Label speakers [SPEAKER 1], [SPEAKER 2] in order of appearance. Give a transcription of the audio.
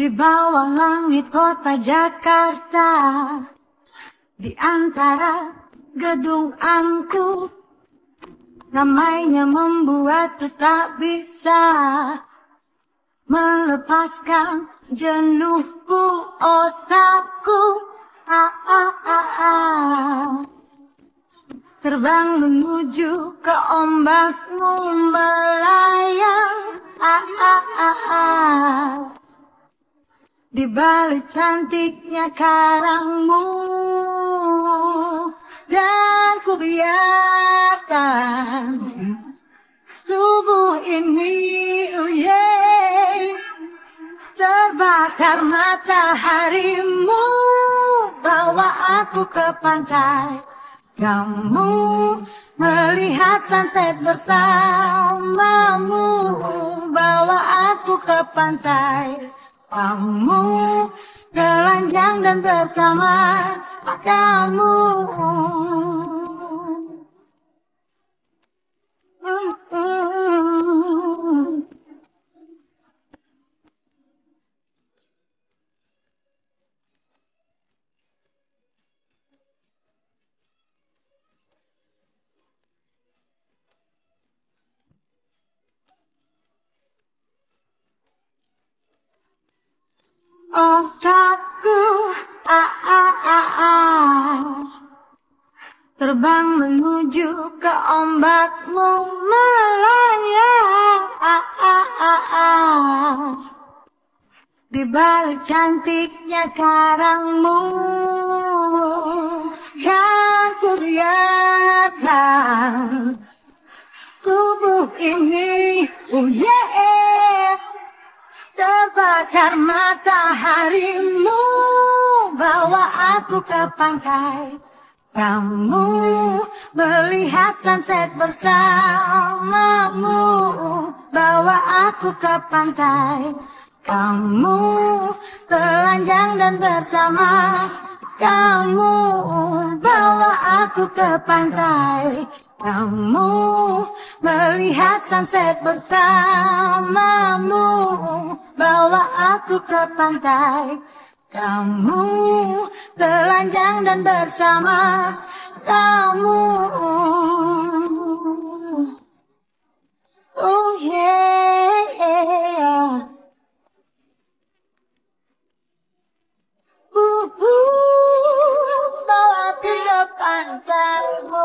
[SPEAKER 1] Di bawah langit kota Jakarta, di antara gedung angkut, ramainya membuat tak bisa melepaskan jenuhku, otakku. Terbang menuju ke ombakmu melayang. Di balik cantiknya karangmu, dan ku biarkan tubuh ini, oh yeah, terbakar mataharimu. Bawa aku ke pantai, kamu melihat sunset bersamamu. Bawa aku ke pantai, kamu telanjang dan bersama kamu. Otakku, terbang menuju ke ombakmu melayang. Di balik cantiknya karangmu, kan ku biarkan tubuh ini, oh yeah, terbakar mataharimu. Bawa aku ke pantai, kamu melihat sunset bersamamu. Bawa aku ke pantai, kamu telanjang dan bersama kamu. Bawa aku ke pantai, kamu melihat sunset bersamamu. Bawa aku ke pantai, kamu telanjang dan bersama kamu. Oh yeah. Bawa aku ke pantaimu.